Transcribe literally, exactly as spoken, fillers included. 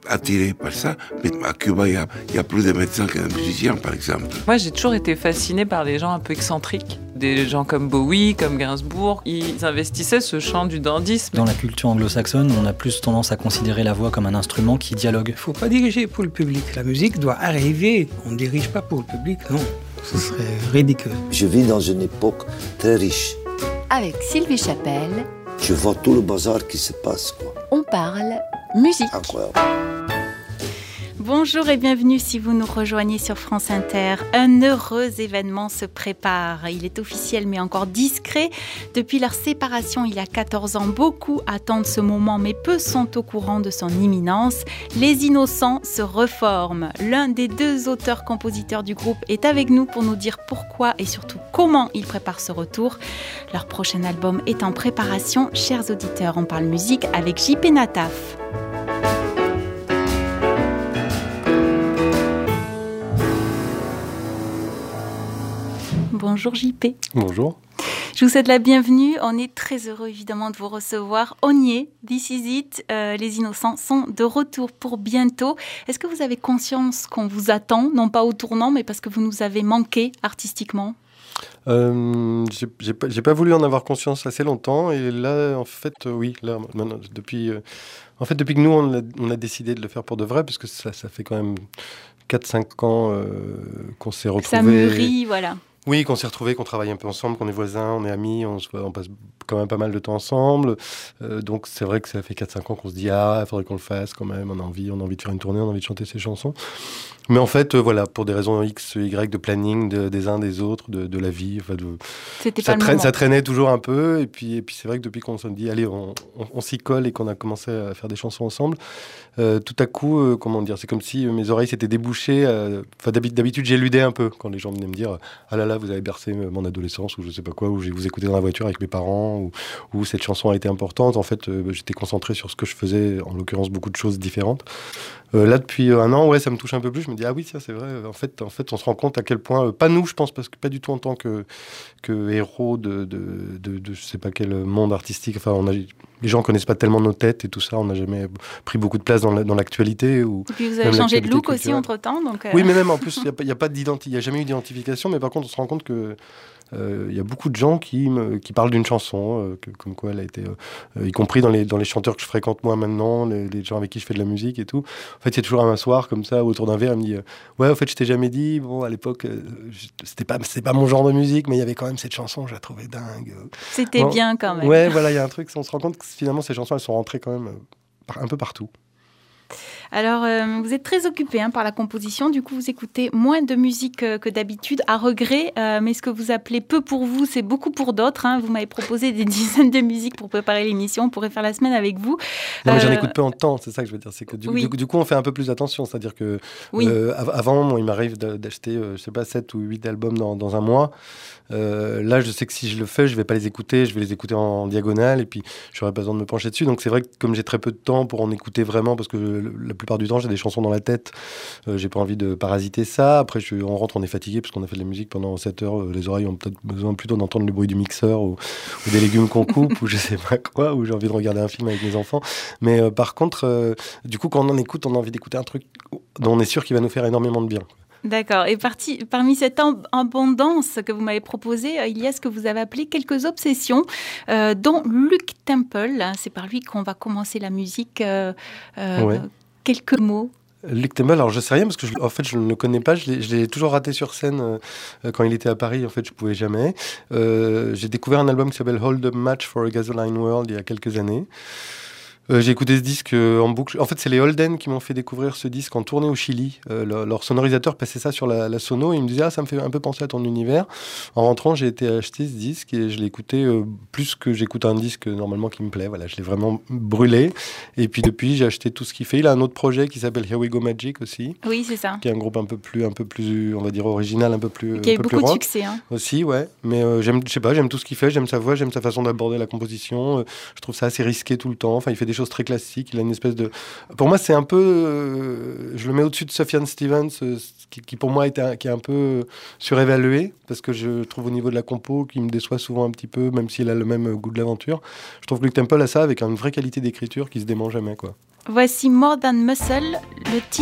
attiré par ça. Mais à Cuba, il y a, il y a plus de médecins que de musiciens, par exemple. Moi, j'ai toujours été fascinée par les gens un peu excentriques. Des gens comme Bowie, comme Gainsbourg, ils investissaient ce champ du dandysme. Dans la culture anglo-saxonne, on a plus tendance à considérer la voix comme un instrument qui dialogue. Il ne faut pas diriger pour le public. La musique doit arriver. On ne dirige pas pour le public, non. Ce serait ridicule. Je vis dans une époque très riche. Avec Sylvie Chapelle, je vois tout le bazar qui se passe, quoi. On parle musique. Incroyable. Bonjour et bienvenue si vous nous rejoignez sur France Inter. Un heureux événement se prépare. Il est officiel mais encore discret. Depuis leur séparation il y a quatorze ans, beaucoup attendent ce moment mais peu sont au courant de son imminence. Les Innocents se reforment. L'un des deux auteurs-compositeurs du groupe est avec nous pour nous dire pourquoi et surtout comment ils préparent ce retour. Leur prochain album est en préparation. Chers auditeurs, on parle musique avec J P Nataf. Bonjour J P. Bonjour. Je vous souhaite la bienvenue. On est très heureux évidemment de vous recevoir. On y est, this is it. Euh, les Innocents sont de retour pour bientôt. Est-ce que vous avez conscience qu'on vous attend, non pas au tournant, mais parce que vous nous avez manqué artistiquement ? Euh, j'ai, j'ai, pas, j'ai pas voulu en avoir conscience assez longtemps et là en fait euh, oui là maintenant, depuis euh, en fait depuis que nous on a, on a décidé de le faire pour de vrai parce que ça ça fait quand même quatre cinq ans euh, qu'on s'est retrouvés. Ça mûrit, voilà. Oui, qu'on s'est retrouvés, qu'on travaille un peu ensemble, qu'on est voisins, on est amis, on, se voit, on passe quand même pas mal de temps ensemble. Euh, donc c'est vrai que ça fait quatre cinq ans qu'on se dit « Ah, il faudrait qu'on le fasse quand même, on a envie, on a envie de faire une tournée, on a envie de chanter ces chansons. » Mais en fait, euh, voilà, pour des raisons X, Y, de planning de, des uns des autres, de, de la vie, enfin de, C'était ça, pas le traîne, moment. ça traînait toujours un peu. Et puis, et puis c'est vrai que depuis qu'on s'est dit « Allez, on, on, on s'y colle » et qu'on a commencé à faire des chansons ensemble, euh, tout à coup, euh, comment dire, c'est comme si mes oreilles s'étaient débouchées. Enfin, euh, d'habitude, j'éludais un peu quand les gens venaient me dire « Ah là là, vous avez bercé mon adolescence » ou je sais pas quoi, ou j'ai vous écouté dans la voiture avec mes parents, ou, ou cette chanson a été importante. En fait, euh, j'étais concentré sur ce que je faisais, en l'occurrence beaucoup de choses différentes. Euh, là, depuis un an, ouais, ça me touche un peu plus. Je me dis, ah oui, ça, c'est vrai. En fait, en fait, on se rend compte à quel point, euh, pas nous, je pense, parce que pas du tout en tant que, que héros de, de, de, de je sais pas quel monde artistique. Enfin, on a, les gens connaissent pas tellement nos têtes et tout ça. On n'a jamais pris beaucoup de place dans, la, dans l'actualité. Ou et puis vous avez changé de look aussi entre-temps. Donc euh... Oui, mais même en plus, il n'y a, a, a jamais eu d'identification. Mais par contre, on se rend compte que il euh, y a beaucoup de gens qui, me, qui parlent d'une chanson, euh, que, comme quoi elle a été, euh, y compris dans les, dans les chanteurs que je fréquente moi maintenant, les, les gens avec qui je fais de la musique et tout. En fait, il y a toujours un soir comme ça, autour d'un verre, elle me dit euh, ouais, en fait, je t'ai jamais dit, bon, à l'époque, euh, c'était pas, c'était pas mon genre de musique, mais il y avait quand même cette chanson, je la trouvais dingue. C'était bon, bien quand même. Ouais, voilà, il y a un truc, on se rend compte que finalement, ces chansons, elles sont rentrées quand même euh, un peu partout. Alors, euh, vous êtes très occupé hein, par la composition. Du coup, vous écoutez moins de musique euh, que d'habitude, à regret. Euh, mais ce que vous appelez peu pour vous, c'est beaucoup pour d'autres. Hein. Vous m'avez proposé des dizaines de musiques pour préparer l'émission. On pourrait faire la semaine avec vous. Non, mais euh... j'en écoute peu en temps. C'est ça que je veux dire. C'est que du, oui. du, du coup, on fait un peu plus attention. C'est-à-dire que oui. euh, avant, moi, il m'arrive d'acheter, euh, je sais pas, sept ou huit albums dans, dans un mois. Euh, là, je sais que si je le fais, je vais pas les écouter. Je vais les écouter en, en diagonale et puis j'aurai pas besoin de me pencher dessus. Donc, c'est vrai que comme j'ai très peu de temps pour en écouter vraiment, parce que le, la plupart du temps, j'ai des chansons dans la tête, euh, j'ai pas envie de parasiter ça. Après, je, on rentre, on est fatigué parce qu'on a fait de la musique pendant sept heures. Euh, les oreilles ont peut-être besoin plutôt d'entendre le bruit du mixeur ou, ou des légumes qu'on coupe ou je sais pas quoi, ou j'ai envie de regarder un film avec mes enfants. Mais euh, par contre, euh, du coup, quand on en écoute, on a envie d'écouter un truc dont on est sûr qu'il va nous faire énormément de bien. D'accord. Et parti, parmi cette abondance que vous m'avez proposée, il y a ce que vous avez appelé quelques obsessions, euh, dont Luke Temple. C'est par lui qu'on va commencer la musique. Euh, euh, ouais. Quelques mots. Luke Temple, alors je sais rien parce que je, en fait je ne le connais pas, je l'ai, je l'ai toujours raté sur scène euh, quand il était à Paris, en fait je pouvais jamais. Euh, j'ai découvert un album qui s'appelle Hold Up Match for a Gasoline World il y a quelques années. Euh, j'ai écouté ce disque euh, en boucle. En fait, c'est les Holden qui m'ont fait découvrir ce disque en tournée au Chili. Euh, leur, leur sonorisateur passait ça sur la, la sono et il me disait « Ah, ça me fait un peu penser à ton univers ». En rentrant, j'ai été acheter ce disque et je l'ai écouté euh, plus que j'écoute un disque normalement qui me plaît. Voilà, je l'ai vraiment brûlé. Et puis depuis, j'ai acheté tout ce qu'il fait. Il a un autre projet qui s'appelle Here We Go Magic aussi. Oui, c'est ça. Qui est un groupe un peu plus, un peu plus on va dire, original, un peu plus qui a eu beaucoup de succès. Hein. Aussi, ouais. Mais euh, j'aime, je sais pas, j'aime tout ce qu'il fait. J'aime sa voix, j'aime sa façon d'aborder la composition. Euh, je trouve ça assez risqué tout le temps. Enfin, il fait des choses très classiques. Il a une espèce de... Pour moi, c'est un peu... Euh, je le mets au-dessus de Sufjan Stevens, euh, qui, qui pour moi est un, qui est un peu surévalué, parce que je trouve au niveau de la compo qu'il me déçoit souvent un petit peu, même s'il a le même goût de l'aventure. Je trouve que Luke Temple a ça avec une vraie qualité d'écriture qui se dément jamais, quoi. Voici More Than Muscle, le titre